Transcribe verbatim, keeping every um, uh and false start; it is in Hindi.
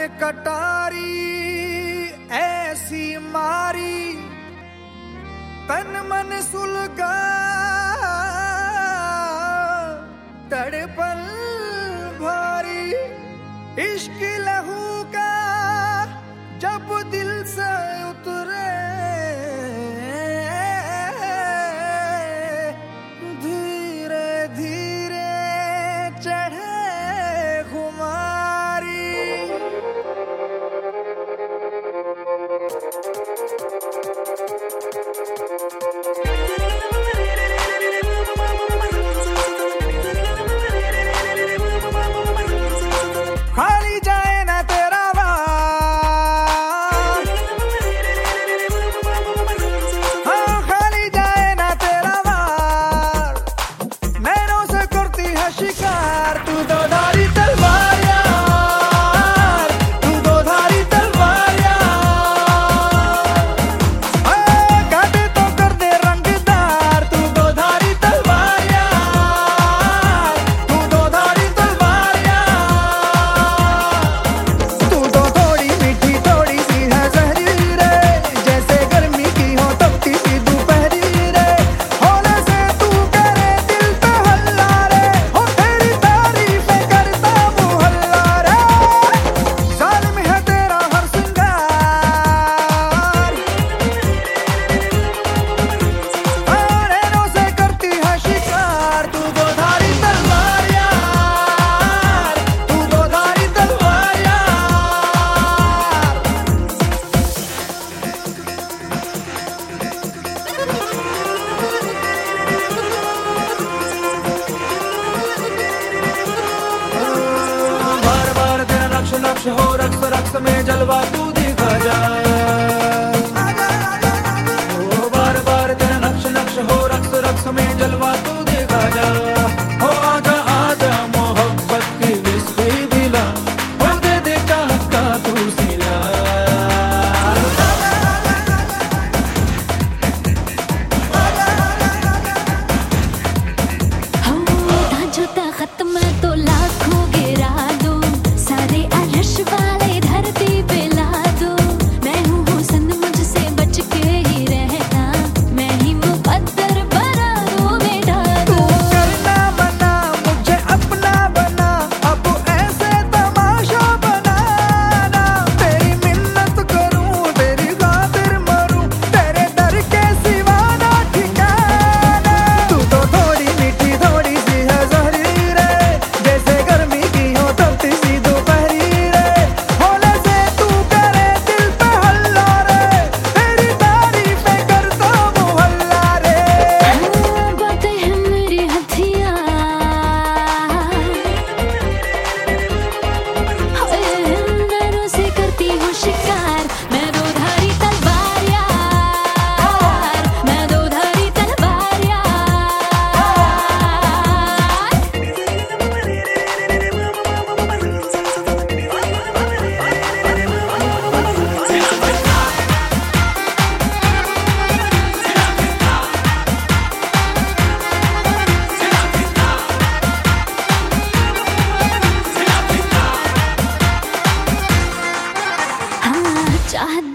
कटारी ऐसी मारी तन मन सुलगा तड़पन भारी इश्क लहू का जब दिल से उतरे धीरे धीरे चढ़े खुमारी। खाली जाए ना तेरा वार, हाँ खाली जाए ना तेरा वार, नैनों से करती है शिकार तू दो धारी तलवार यार, तू दो धारी तलवार यार, काटे तो कर दे रंगदार तू दो धारी तलवार यार, तू दो धारी तलवार यार। तू तो थोड़ी मीठी थोड़ी सी है जहरी रे, जैसे गर्मी की हो तपती सी दोपहरी रे, होने से तू करे दिल पे हल्ला रे, हो तेरी तारीफें करता मुहल्ला रे। जालिम है तेरा हर सिंगार, नैनों से करती है शिकार तू दो धारी तलवार यार, तू दो धारी तलवार यार। बार बार तेरा नक्श नक्श हो रक्स रक्स में जलवा तू दिखा जा, ओ बार बार तेरा नक्श नक्श हो रक्स रक्स में जलवा तू दिखा जा, हो आजा आजा मोहब्बत की विस्की दिला, हो दे दे चाहत का तू सिला। जूता खत्म तो लाखों गिरा दूं, सारे अरश वाले धरती पे ला दूं, मैं हूँ हुस्न मुझसे बच के ही रहना, मैं ही मुकद्दर बरारों में तू डालूं। करना बना मुझे अपना बना, अब ऐसे तमाशा बनाना, तेरी मिन्नत करूं तेरी खातिर मरूं, तेरे दर के सिवा ना ठिकाना। तू तो थोड़ी मीठी थोड़ी सी है जहरी रे, जैसे गर्मी की हो तपती सी दोपहरी रे, होने से तू करे दिल पे हल्ला रे, तेरी तारीफें करता मुहल्ला रे। बातें हैं मेरी हथियार, नैनों से करती हूँ शिकार, मैं दो धारी तलवार यार, मैं दो धारी तलवार यार। हाँ चाहत